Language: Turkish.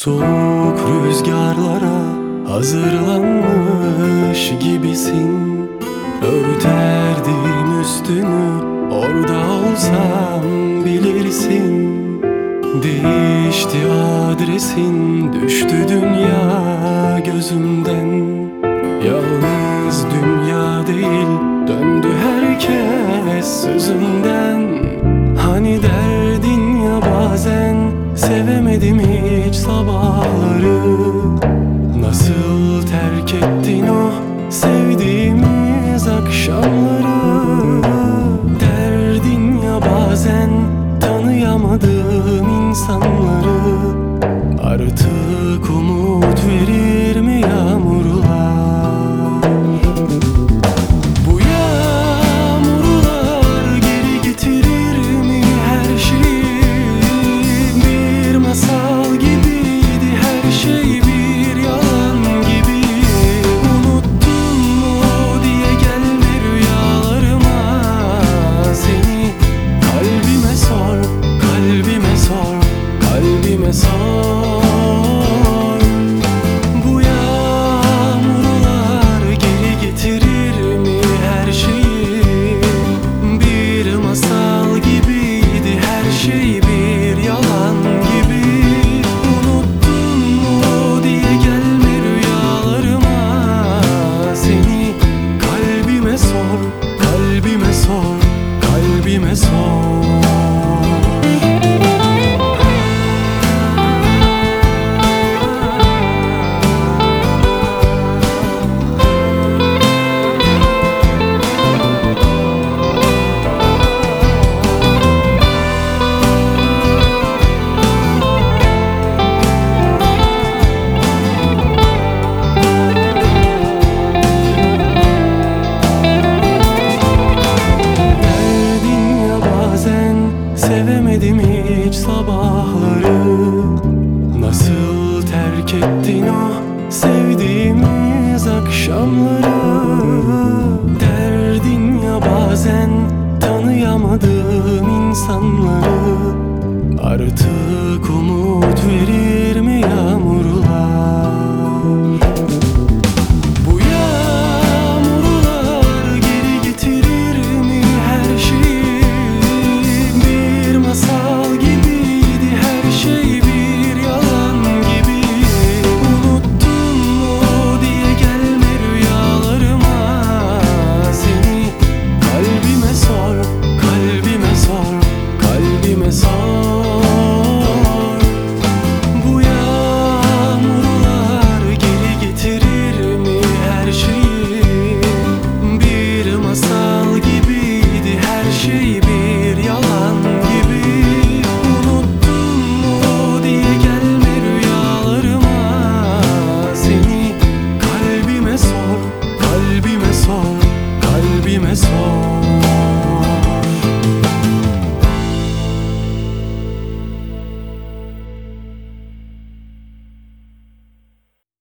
Soğuk rüzgarlara hazırlanmış gibisin. Örterdim üstünü, orada olsam bilirsin. Değişti adresin, düştü dünya gözümden. Yalnız dünya değil, döndü herkes sözünden. Hani derdin ya bazen, sevemedim hiç sabahları. Nasıl terk ettin o sevdiğimiz akşamları. Derdin ya bazen, tanıyamadığım insanları. Artık umut verir mi yağmurlar? Bu yağmurlar geri getirir mi her şeyi? Bir masal gibiydi her şey, bir yalan gibi. Unuttun mu diye gelme rüyalarıma. Seni kalbime sor, kalbime sor, kalbime sor. Bu yağmurlar geri getirir mi her şeyi? Bir masal gibiydi her şey, bir yalan gibi. Unuttun mu diye gelme rüyalarıma. Seni kalbime sor, kalbime sor, kalbime sor. Sevemedim hiç sabahları. Nasıl terk ettin o sevdiğimiz akşamları. Derdin ya bazen, tanıyamadığım insanları. Artık umut verir mi yağmurlar? Bu yağmurlar geri getirir mi her şeyi? Masal gibiydi her şey, bir yalan gibi. Unuttun mu diye gelme rüyalarıma. Seni kalbime sor, kalbime sor, kalbime sor. Bu yağmurlar geri getirir mi her şeyi? Bir masal